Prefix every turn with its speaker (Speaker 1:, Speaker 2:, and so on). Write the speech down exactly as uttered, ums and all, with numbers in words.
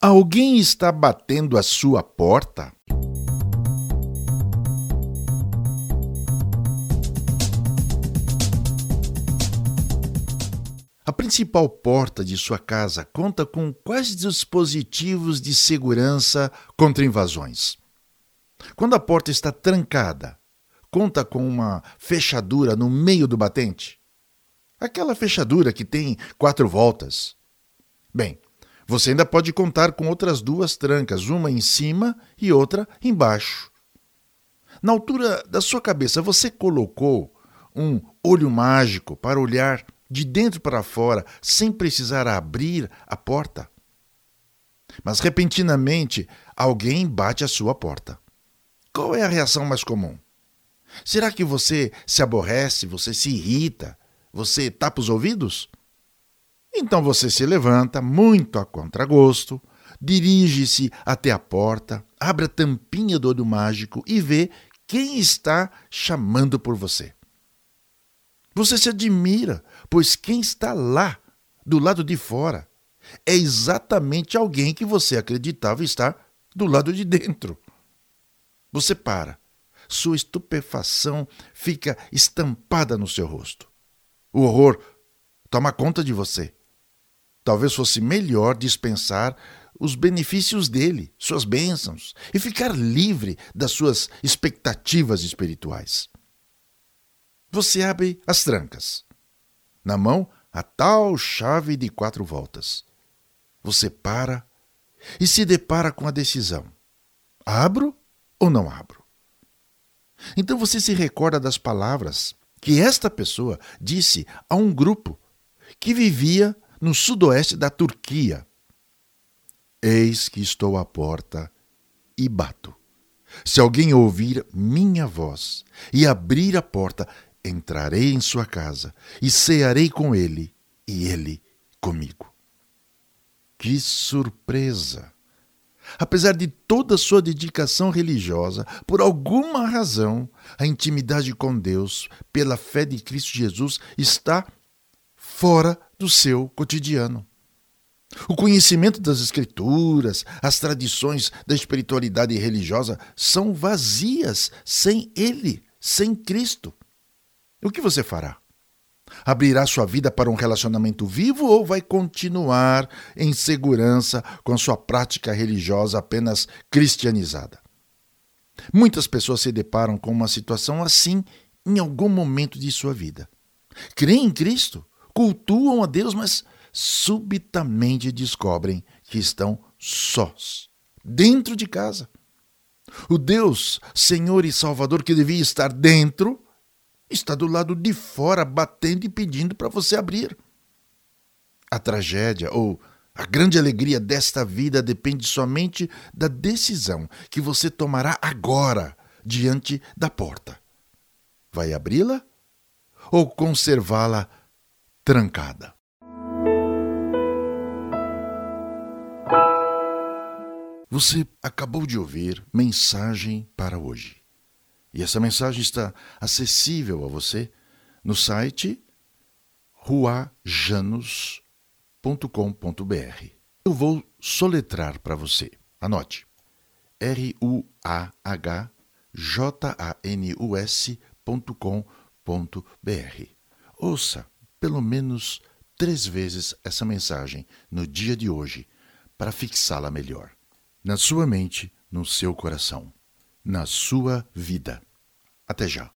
Speaker 1: Alguém está batendo a sua porta? A principal porta de sua casa conta com quais dispositivos de segurança contra invasões? Quando a porta está trancada, conta com uma fechadura no meio do batente? Aquela fechadura que tem quatro voltas? Bem, você ainda pode contar com outras duas trancas, uma em cima e outra embaixo. Na altura da sua cabeça, você colocou um olho mágico para olhar de dentro para fora, sem precisar abrir a porta? Mas repentinamente, alguém bate à sua porta. Qual é a reação mais comum? Será que você se aborrece, você se irrita, você tapa os ouvidos? Então você se levanta, muito a contragosto, dirige-se até a porta, abre a tampinha do olho mágico e vê quem está chamando por você. Você se admira, pois quem está lá, do lado de fora, é exatamente alguém que você acreditava estar do lado de dentro. Você para. Sua estupefação fica estampada no seu rosto. O horror toma conta de você. Talvez fosse melhor dispensar os benefícios dele, suas bênçãos, e ficar livre das suas expectativas espirituais. Você abre as trancas. Na mão, a tal chave de quatro voltas. Você para e se depara com a decisão: abro ou não abro? Então você se recorda das palavras que esta pessoa disse a um grupo que vivia no sudoeste da Turquia. Eis que estou à porta e bato. Se alguém ouvir minha voz e abrir a porta, entrarei em sua casa e cearei com ele e ele comigo. Que surpresa! Apesar de toda a sua dedicação religiosa, por alguma razão, a intimidade com Deus, pela fé de Cristo Jesus, está fora do seu cotidiano. O conhecimento das Escrituras, as tradições da espiritualidade religiosa são vazias sem Ele, sem Cristo. O que você fará? Abrirá sua vida para um relacionamento vivo ou vai continuar em segurança com sua prática religiosa apenas cristianizada? Muitas pessoas se deparam com uma situação assim em algum momento de sua vida. Creem em Cristo, cultuam a Deus, mas subitamente descobrem que estão sós, dentro de casa. O Deus, Senhor e Salvador que devia estar dentro, está do lado de fora, batendo e pedindo para você abrir. A tragédia ou a grande alegria desta vida depende somente da decisão que você tomará agora diante da porta. Vai abri-la ou conservá-la trancada? Você acabou de ouvir Mensagem para Hoje. E essa mensagem está acessível a você no site ruajanos ponto com ponto b r. Eu vou soletrar para você. Anote. R U A H J A N U S ponto com ponto b r. Ouça pelo menos três vezes essa mensagem no dia de hoje para fixá-la melhor. Na sua mente, no seu coração, na sua vida. Até já.